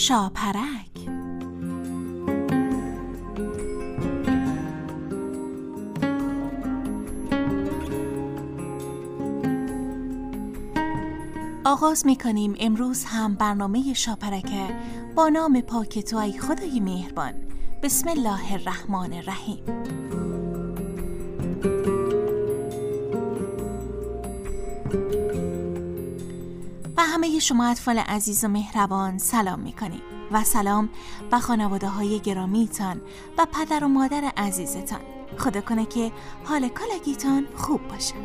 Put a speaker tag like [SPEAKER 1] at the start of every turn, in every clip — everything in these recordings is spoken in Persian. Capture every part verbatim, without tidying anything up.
[SPEAKER 1] شاپرک. آغاز میکنیم امروز هم برنامه شاپرکه با نام پاک تو ای خدای مهربان. بسم الله الرحمن الرحیم. و همه شما اطفال عزیز و مهربان سلام میکنیم و سلام به خانواده های گرامیتان و پدر و مادر عزیزتان. خدا کنه که حال کلگیتان خوب باشه.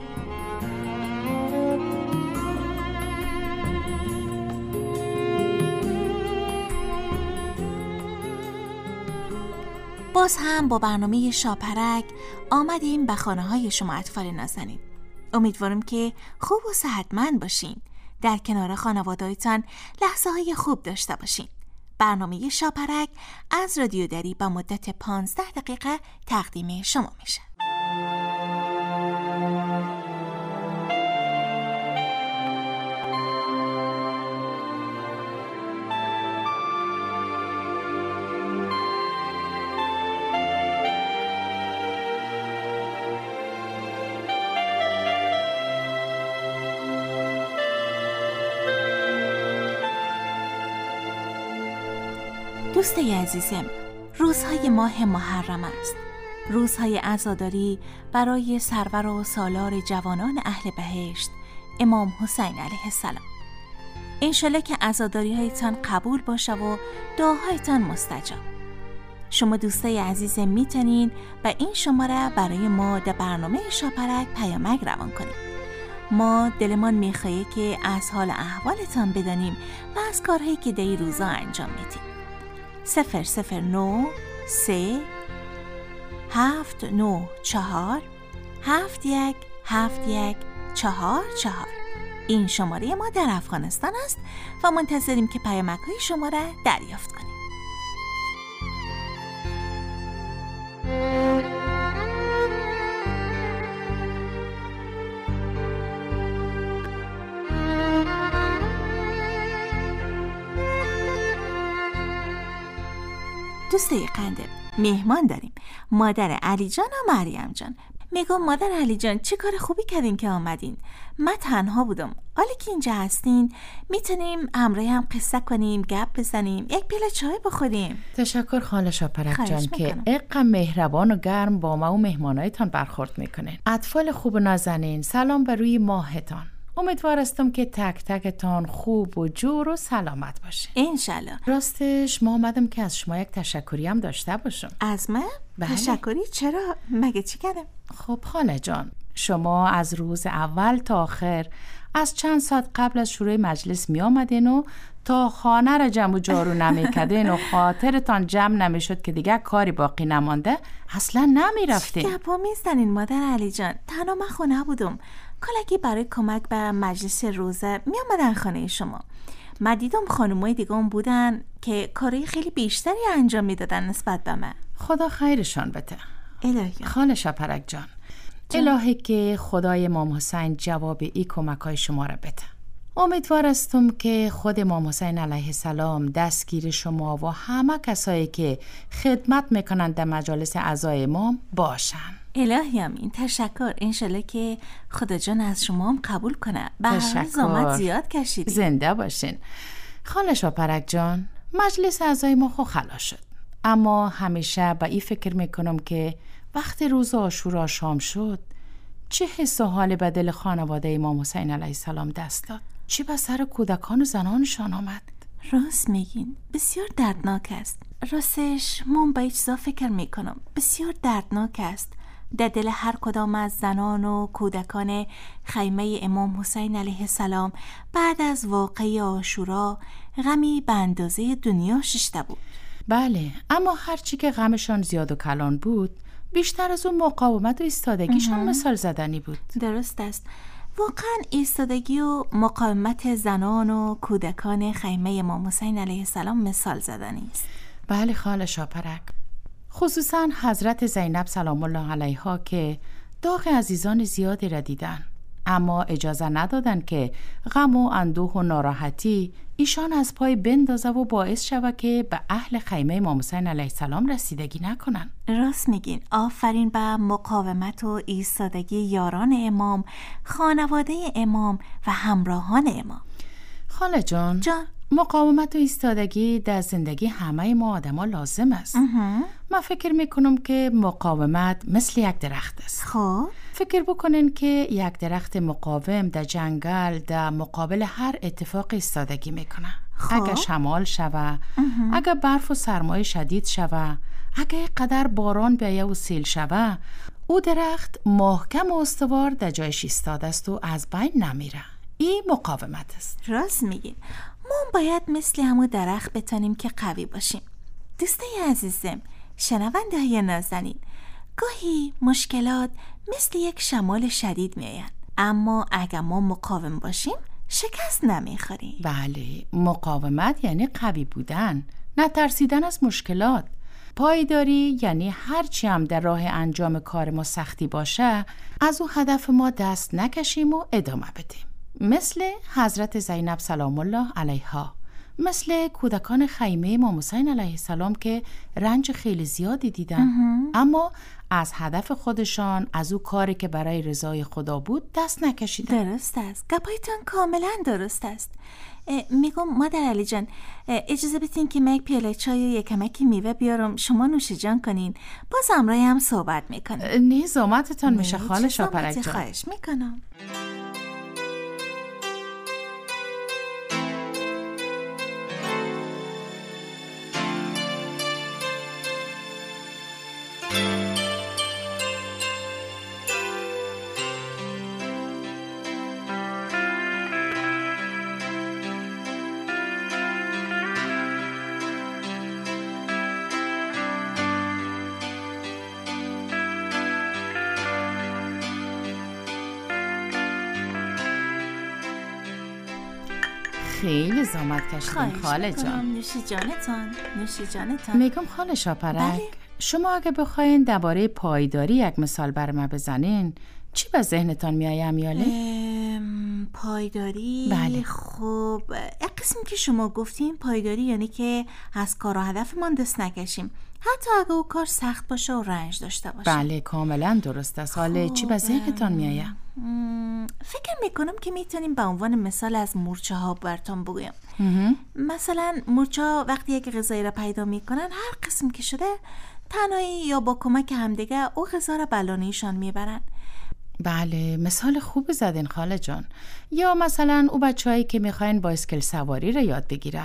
[SPEAKER 1] باز هم با برنامه شاپرک آمدیم به خانه های شما اطفال نازنین. امیدوارم که خوب و صحتمند باشین، در کنار خانواده‌تان لحظه های خوب داشته باشین. برنامه شاپرک از رادیو دری با مدت پانزده دقیقه تقدیم شما میشه. دوسته عزیزم، روزهای ماه محرم است. روزهای عزاداری برای سرور و سالار جوانان اهل بهشت امام حسین علیه السلام. انشالله که عزاداری هایتان قبول باشه و دعاهایتان مستجاب. شما دوسته عزیزم میتونین و این شماره برای ما در برنامه شاپرک پیامک روان کنید. ما دلمان میخواهی که از حال احوالتان بدانیم و از کارهایی که در این روزا انجام میدیم. صفر صفر نو سه هفت نو چهار هفت یک هفت یک چهار چهار. این شماره ما در افغانستان است و منتظریم که پیامک های شما را دریافت کنیم. دوسته قنده مهمان داریم، مادر علی جان و مریم جان. میگم مادر علی جان چه کار خوبی کردین که آمدین. من تنها بودم، حالا که اینجا هستین میتونیم همراه هم قصه کنیم، گپ بزنیم، یک پیله چای بخوریم.
[SPEAKER 2] تشکر خاله شاپرک جان که اقا مهربان و گرم با ما و مهمانایتان برخورد میکنین. اطفال خوب و نازنین، سلام بر روی ماهتان. امیدوارستم که تک تکتان خوب و جور و سلامت باشه
[SPEAKER 1] انشالله.
[SPEAKER 2] راستش ما آمدم که از شما یک تشکری هم داشته باشم.
[SPEAKER 1] از من؟ بله. تشکری؟ چرا؟ مگه چی کردم؟
[SPEAKER 2] خب خاله جان، شما از روز اول تا آخر از چند ساعت قبل از شروع مجلس می آمدین و تا خانه را جمع و جارو نمی کردین و خاطرتان جمع نمی شد که دیگه کاری باقی نمانده اصلا نمی رفتین.
[SPEAKER 1] چی گپا می زنین مادر علی جان؟ تنها من خونه بودم. کلگی برای کمک به مجلس روزه می آمدن خانه شما. من دیدم خانمای دیگه هم بودن که کاری خیلی بیشتری انجام می دادن نسبت به من.
[SPEAKER 2] خدا خیرشان بده.
[SPEAKER 1] الهی
[SPEAKER 2] خاله شاپرک جان, جان الهی که خدای امام حسین جواب ای کمک های شما را بده. امیدوارستم که خود امام حسین علیه السلام دستگیر شما و همه کسایی که خدمت میکنند در مجالس اعضای امام باشن.
[SPEAKER 1] الهی امین. تشکر. انشالله که خدا جان از شما هم قبول کنه. به زحمت زیاد کشیدید.
[SPEAKER 2] زنده باشین. خاله شاپرک جان, مجلس اعضای ما خو خلاص شد, اما همیشه با این فکر میکنم که وقتی روز عاشورا شام شد چه حس و حال به دل خانواده امام حسین علیه السلام دست داد. چی به سر کودکان و زنانشان آمد.
[SPEAKER 1] راست میگین, بسیار دردناک است. راستش من به این چیزا فکر میکنم. بسیار دردناک است. در دل هر کدام از زنان و کودکان خیمه امام حسین علیه السلام بعد از واقعه عاشورا غمی به اندازه دنیا ششته بود.
[SPEAKER 2] بله, اما هرچی که غمشان زیاد و کلان بود بیشتر از اون مقاومت و ایستادگیشان مثال زدنی بود.
[SPEAKER 1] درست است. واقعا ایستادگی و مقاومت زنان و کودکان خیمه امام حسین علیه السلام مثال زدنی است.
[SPEAKER 2] بله خاله شاپرک, خصوصا حضرت زینب سلام الله علیها که داغ عزیزان زیادی را دیدن. اما اجازه ندادن که غم و اندوه و ناراحتی ایشان از پای بندازه و باعث شود که به اهل خیمه امام حسین علیه السلام رسیدگی نکنن.
[SPEAKER 1] راست میگین. آفرین به مقاومت و ایستادگی یاران امام، خانواده امام و همراهان امام.
[SPEAKER 2] خاله جان
[SPEAKER 1] جان
[SPEAKER 2] مقاومت و ایستادگی در زندگی همه ما آدما لازم است. من فکر میکنم که مقاومت مثل یک درخت است.
[SPEAKER 1] خب
[SPEAKER 2] فکر بکنین که یک درخت مقاوم در جنگل در مقابل هر اتفاق ایستادگی میکنه.
[SPEAKER 1] خب.
[SPEAKER 2] اگه شمال شوه، اگه برف و سرمایه شدید شوه، اگه قدر باران بیایه و سیل شوه، او درخت محکم و استوار در جایش ایستاده است و از بین نمیره. این مقاومت است.
[SPEAKER 1] راست میگین. ما باید مثل همون درخت بتانیم که قوی باشیم. دوستای عزیزم، شنونده های نازنین، گاهی مشکلات مثل یک شمال شدید میآیند، اما اگر ما مقاوم باشیم شکست نمیخوریم.
[SPEAKER 2] بله، مقاومت یعنی قوی بودن، نترسیدن از مشکلات. پایداری یعنی هرچی هم در راه انجام کار ما سختی باشه، از او هدف ما دست نکشیم و ادامه بدیم. مثل حضرت زینب سلام الله علیها، مثل کودکان خیمه امام حسین علیه السلام که رنج خیلی زیادی دیدن اما از هدف خودشان، از او کاری که برای رضای خدا بود دست نکشیدن.
[SPEAKER 1] درست است. گپایتان کاملا درست است. میگم مادر علی جان، اجازه بدین که من یک پیاله چای و یک کمکی میوه بیارم، شما نوش جان کنین، باز امرای هم صحبت میکنیم.
[SPEAKER 2] نه زحمتتان میشه خاله شاپرک جان.
[SPEAKER 1] خواهش میکنم.
[SPEAKER 2] خیلی زحمت کشیدین خاله جان.
[SPEAKER 1] نوشی جانتان، نوشی جانتان.
[SPEAKER 2] میگم خاله شاپرک، شما اگه بخواین درباره پایداری یک مثال بر من بزنین، چی به ذهنتان میآید امیاله؟
[SPEAKER 1] پایداری؟
[SPEAKER 2] بله.
[SPEAKER 1] خب یک قسم که شما گفتین پایداری یعنی که از کار و هدفمان دست نکشیم، حتی اگه او کار سخت باشه و رنج داشته باشه.
[SPEAKER 2] بله کاملا درست است. حالا چی به ذهنتان میآید؟
[SPEAKER 1] فکر میکنم که میتونیم به عنوان مثال از مورچه ها براتون بگویم. مثلا مورچه ها وقتی یک غذایی را پیدا میکنن، هر قسم که شده تنهایی یا با کمک همدیگه او غذا را بلانیشان میبرن.
[SPEAKER 2] بله مثال خوب زدین خاله جان. یا مثلا او بچه‌هایی که میخواین بایسکل سواری را یاد بگیرن،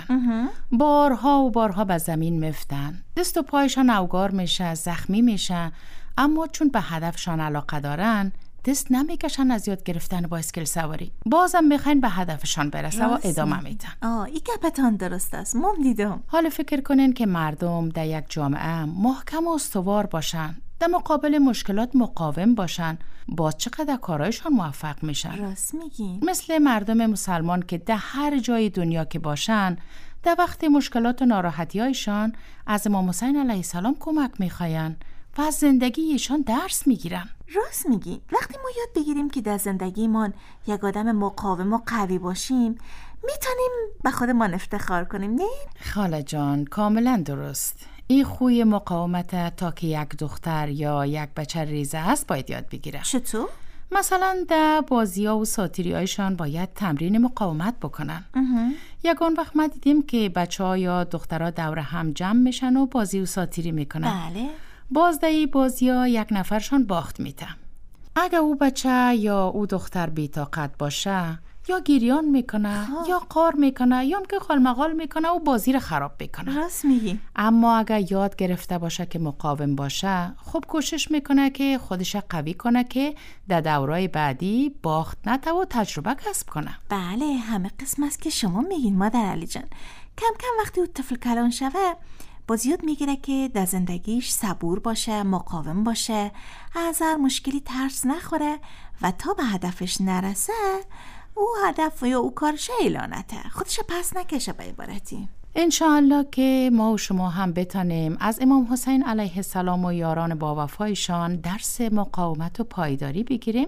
[SPEAKER 2] بارها و بارها به زمین میفتن، دست و پایشان اوگار میشه، زخمی میشه، اما چون به هدفشان علاقه دارن دست نمیکشن از یاد گرفتن بایسکل سواری، بازم میخواین به هدفشان برسه و ادامه میدن.
[SPEAKER 1] آه این گپتان درست است، مم دیدم.
[SPEAKER 2] حالا فکر کنین که مردم در یک جامعه محکم و استوار باشن، در مقابل مشکلات مقاوم باشن، باز چقدر کارایشان موفق میشن.
[SPEAKER 1] راست میگی.
[SPEAKER 2] مثل مردم مسلمان که در هر جای دنیا که باشن، در وقت مشکلات و ناراحتی هایشان از امام حسین علیه السلام کمک میخواین و از زندگی ایشان درس میگیرن.
[SPEAKER 1] راست میگی. وقتی ما یاد بگیریم که در زندگیمان یک آدم مقاوم و قوی باشیم، میتونیم به خودمان افتخار کنیم، نه؟
[SPEAKER 2] خاله جان کاملا درست. این خوی مقاومت تا که یک دختر یا یک بچه ریزه است باید یاد بگیره.
[SPEAKER 1] چطور؟
[SPEAKER 2] مثلا در بازی‌ها و ساتیری‌هایشان باید تمرین مقاومت بکنن. یگان وقت ما دیدیم که بچه‌ها یا دخترها دور هم جمع میشن و بازی و ساتیری میکنن.
[SPEAKER 1] بله.
[SPEAKER 2] باز در این بازی‌ها یک نفرشان باخت میده. اگه او بچه یا او دختر بی‌طاقت باشه، یا گریان میکنه خواه. یا قار میکنه یا که خالمغال میکنه و بازی رو خراب میکنه.
[SPEAKER 1] راست میگی.
[SPEAKER 2] اما اگه یاد گرفته باشه که مقاوم باشه، خب کوشش میکنه که خودش قوی کنه که در دورای بعدی باخت نده و تجربه کسب کنه.
[SPEAKER 1] بله همه قسم است که شما میگین مادر علی جان. کم کم وقتی او طفل کلان شوه، باز یاد میگیره که در زندگیش صبور باشه، مقاوم باشه، از هر مشکلی ترس نخوره و تا به هدفش نرسه او هدف یا او کارش اعلانته، خودش پس نکشه. به عبارتی
[SPEAKER 2] انشاءالله که ما و شما هم بتانیم از امام حسین علیه السلام و یاران با وفایشان درس مقاومت و پایداری بگیریم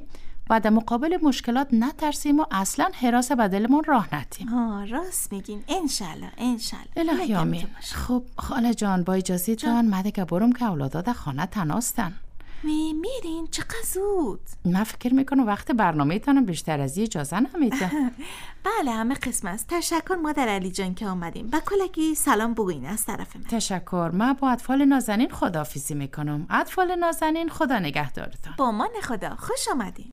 [SPEAKER 2] و در مقابل مشکلات نترسیم و اصلا حراس بدلمون راه ندیم.
[SPEAKER 1] آه راست میگین. انشالله انشالله.
[SPEAKER 2] الهی آمین. خب خاله جان با اجازه تان من دیگه برم که اولادا در خانه تناستن.
[SPEAKER 1] می میرین چقدر زود؟
[SPEAKER 2] من فکر میکنم وقت برنامه تانم بیشتر از اجازه نمیده.
[SPEAKER 1] بله همه قسم است. تشکر مادر علی جان که آمدیم. با کلکی سلام بگوین از طرف من.
[SPEAKER 2] تشکر. من با اطفال نازنین خداحافظی میکنم. اطفال نازنین خدا نگهدارتان.
[SPEAKER 1] با من خدا. خوش آمدین.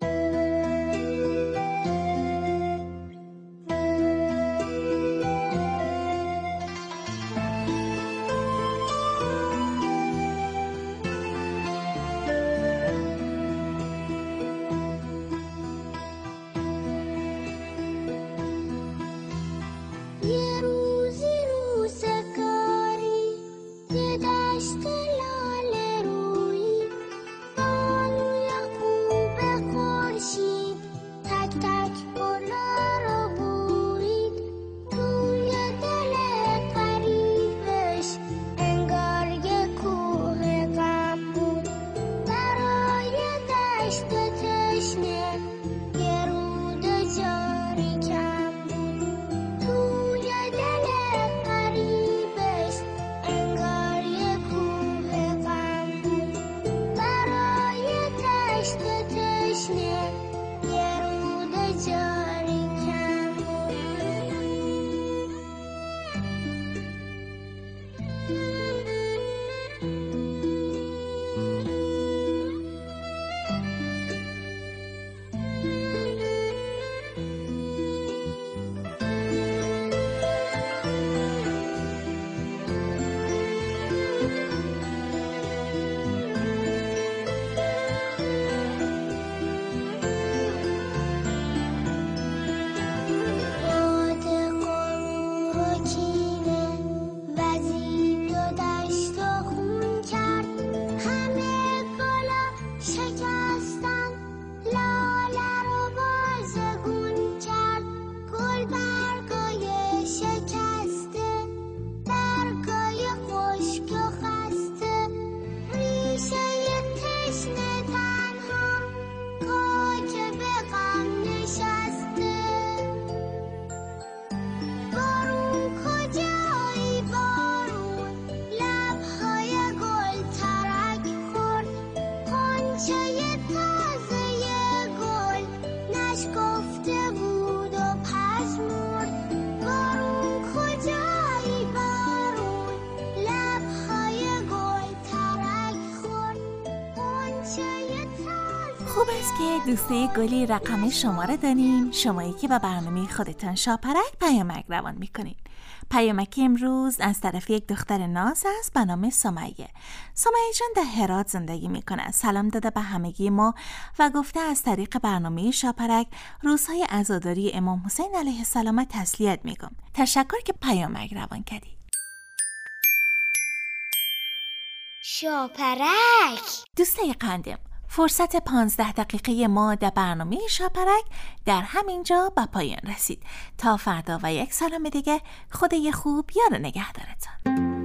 [SPEAKER 1] خوب است که دوسته گلی رقم شماره داریم، شمایی که به برنامه خودتان شاپرک پیامک روان میکنین. پیامکی امروز از طرف یک دختر ناز است به نام سمیه. سمیه جان در هرات زندگی میکنه. سلام داده به همگی ما و گفته از طریق برنامه شاپرک روزهای عزاداری امام حسین علیه السلام تسلیت میگم. تشکر که پیامک روان کردی.
[SPEAKER 3] شاپرک
[SPEAKER 1] دوسته قندم، فرصت پانزده دقیقه ما در برنامه شاپرک در همینجا به پایان رسید. تا فردا و یک سلام دیگه، خدای خوب یار نگهدارتان.